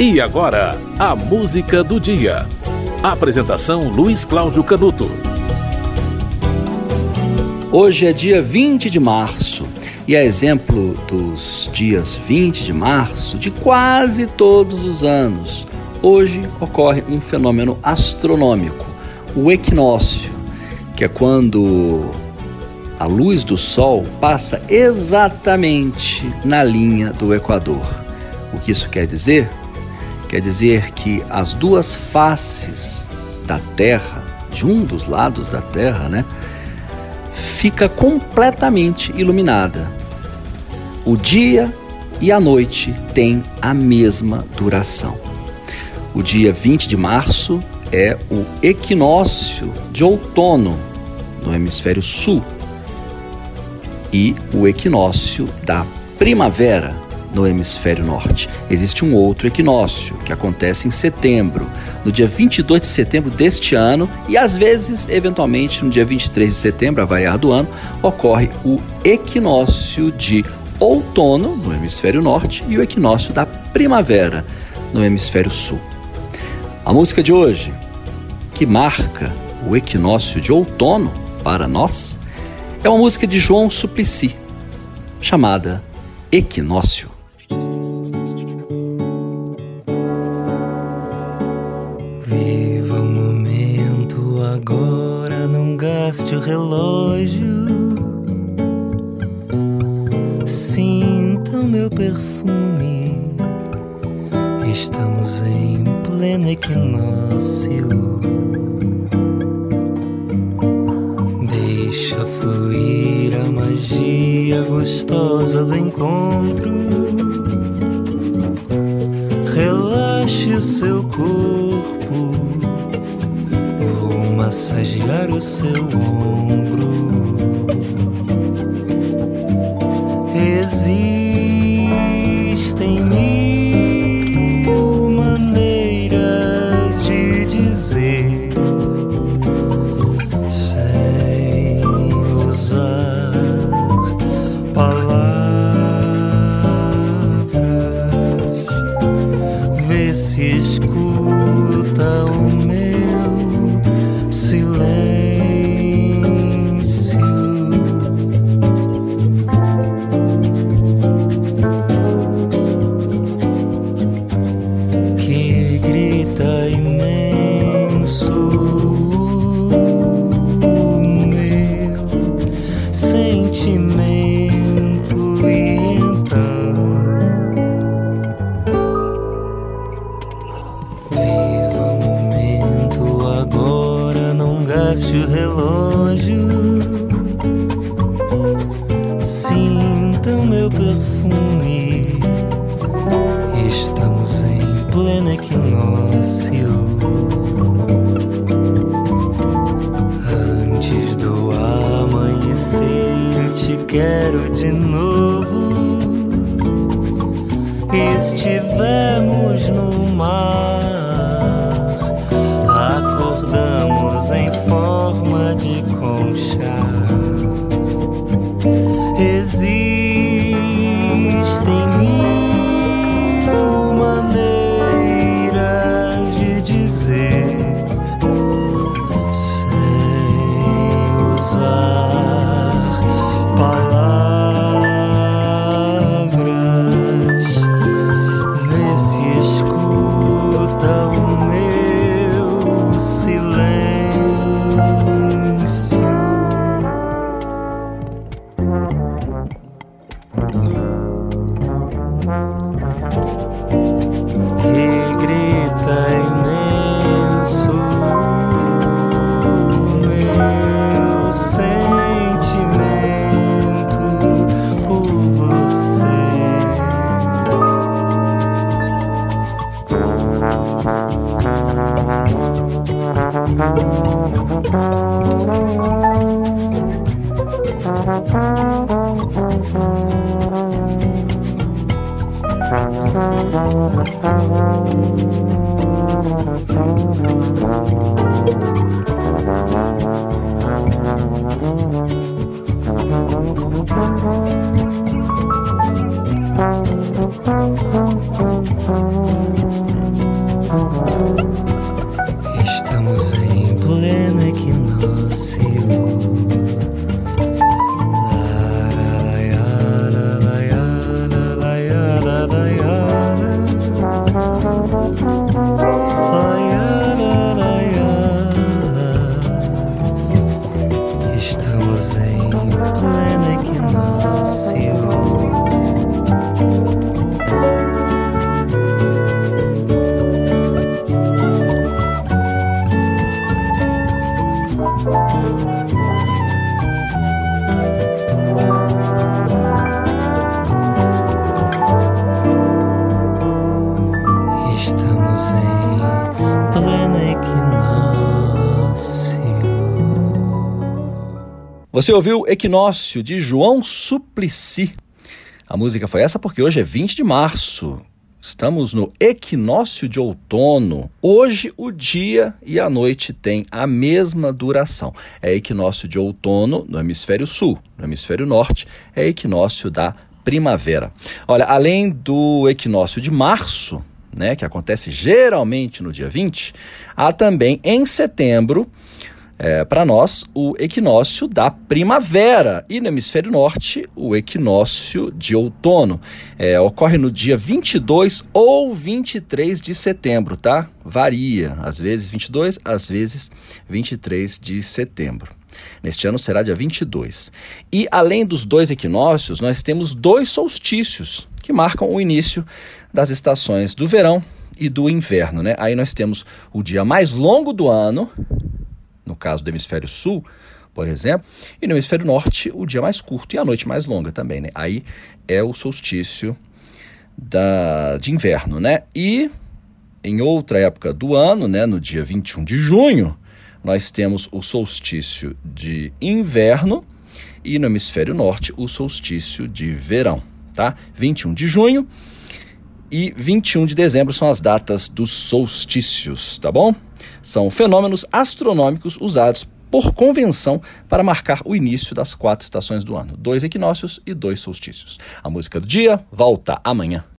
E agora, a música do dia. Apresentação Luiz Cláudio Canuto. Hoje é dia 20 de março e a exemplo dos dias 20 de março de quase todos os anos, hoje ocorre um fenômeno astronômico, o equinócio, que é quando a luz do Sol passa exatamente na linha do Equador. O que isso quer dizer? Quer dizer que as duas faces da Terra, de um dos lados da Terra, fica completamente iluminada. O dia e a noite têm a mesma duração. O dia 20 de março é o equinócio de outono no hemisfério sul e o equinócio da primavera no hemisfério norte. Existe um outro equinócio que acontece em setembro, no dia 22 de setembro deste ano, e às vezes, eventualmente, no dia 23 de setembro, a variar do ano, ocorre o equinócio de outono no hemisfério norte e o equinócio da primavera no hemisfério sul. A música de hoje, que marca o equinócio de outono para nós, é uma música de João Suplicy, chamada Equinócio. Viva o momento agora, não gaste o relógio. Sinta o meu perfume, estamos em pleno equinócio. Deixa fluir a magia gostosa do encontro. Relaxe o seu corpo, vou massagear o seu ombro. Existem mil maneiras de dizer sem usar palavras. Vê se escuta o meu silêncio. Que grita imenso o meu sentimento, e então viva o momento agora, não gaste o relógio. Sinta o meu perfume, estamos em pleno equinócio. Antes do amanhecer eu te quero de novo. Estivemos no mar, acordamos em forma de concha. Existem mil maneiras de dizer sem usar palavras. Vê se escuta o meu silêncio. Que grita imenso o meu sentimento por você. Você ouviu Equinócio, de João Suplicy. A música foi essa porque hoje é 20 de março. Estamos no equinócio de outono. Hoje o dia e a noite têm a mesma duração. É equinócio de outono no hemisfério sul. No hemisfério norte é equinócio da primavera. Olha, além do equinócio de março, né, que acontece geralmente no dia 20, há também em setembro, para nós, o equinócio da primavera, e no hemisfério norte, o equinócio de outono. Ocorre no dia 22 ou 23 de setembro, tá? Varia, às vezes 22, às vezes 23 de setembro. Neste ano será dia 22. E além dos dois equinócios, nós temos dois solstícios, que marcam o início das estações do verão e do inverno, né? Aí nós temos o dia mais longo do ano, no caso do hemisfério sul, por exemplo, e no hemisfério norte o dia mais curto e a noite mais longa também, né? Aí é o solstício de inverno, né? E em outra época do ano, né, no dia 21 de junho, nós temos o solstício de inverno e no hemisfério norte o solstício de verão, tá? 21 de junho e 21 de dezembro são as datas dos solstícios, tá bom? São fenômenos astronômicos usados por convenção para marcar o início das 4 estações do ano. 2 equinócios e 2 solstícios. A música do dia volta amanhã.